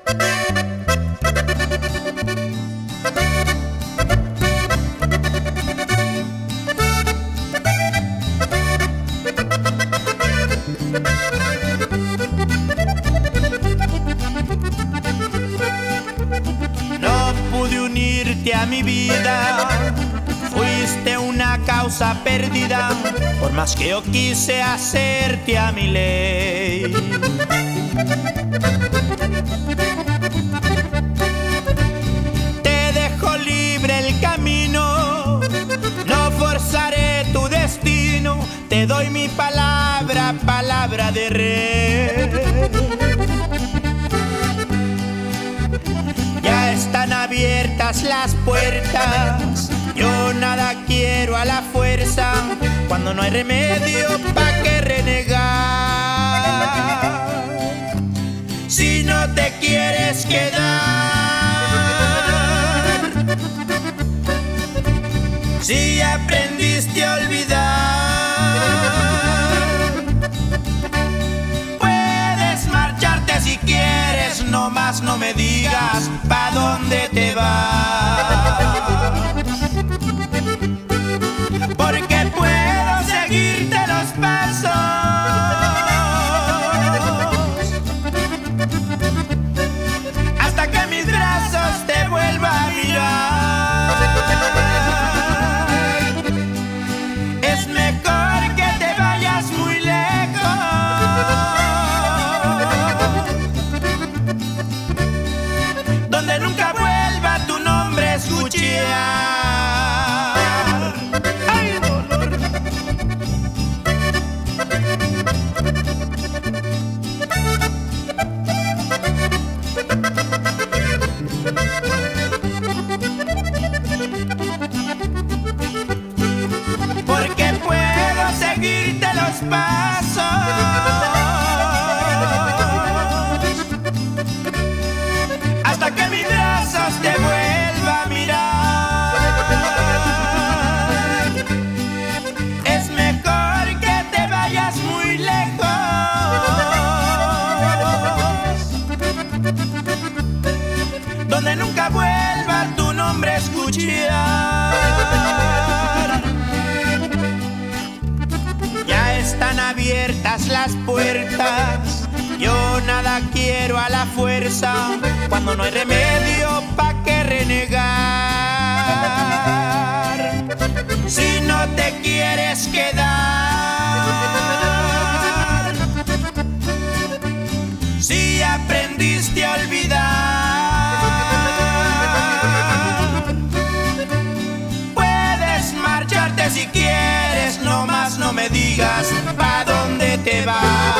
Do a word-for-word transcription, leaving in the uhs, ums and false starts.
No pude unirte a mi vida, fuiste una causa perdida, por más que yo quise hacerte a mi ley. Te dejo libre el camino, no forzaré tu destino, te doy mi palabra, palabra de rey. Ya están abiertas las puertas, yo nada quiero a la fuerza, cuando no hay remedio, ¿pa' qué renegar? Si no te quieres quedar, si aprendiste a olvidar, puedes marcharte si quieres, no más no me digas pa' dónde te vas. Porque puedo seguirte los pasos hasta que mis brazos te vuelva a mirar. Es mejor que te vayas muy lejos, donde nunca vuelva tu nombre a escuchar. Porque puedo seguirte los pasos hasta que mis brazos te vuelva a mirar. Es mejor que te vayas muy lejos, donde nunca vuelva tu nombre a escuchar. Ya están abiertas las puertas, yo nada quiero a la fuerza, cuando no hay remedio, ¿pa' qué renegar? Si no te quieres quedar, si aprendiste a olvidar, puedes marcharte si quieres, no más no me digas pa' dónde te vas.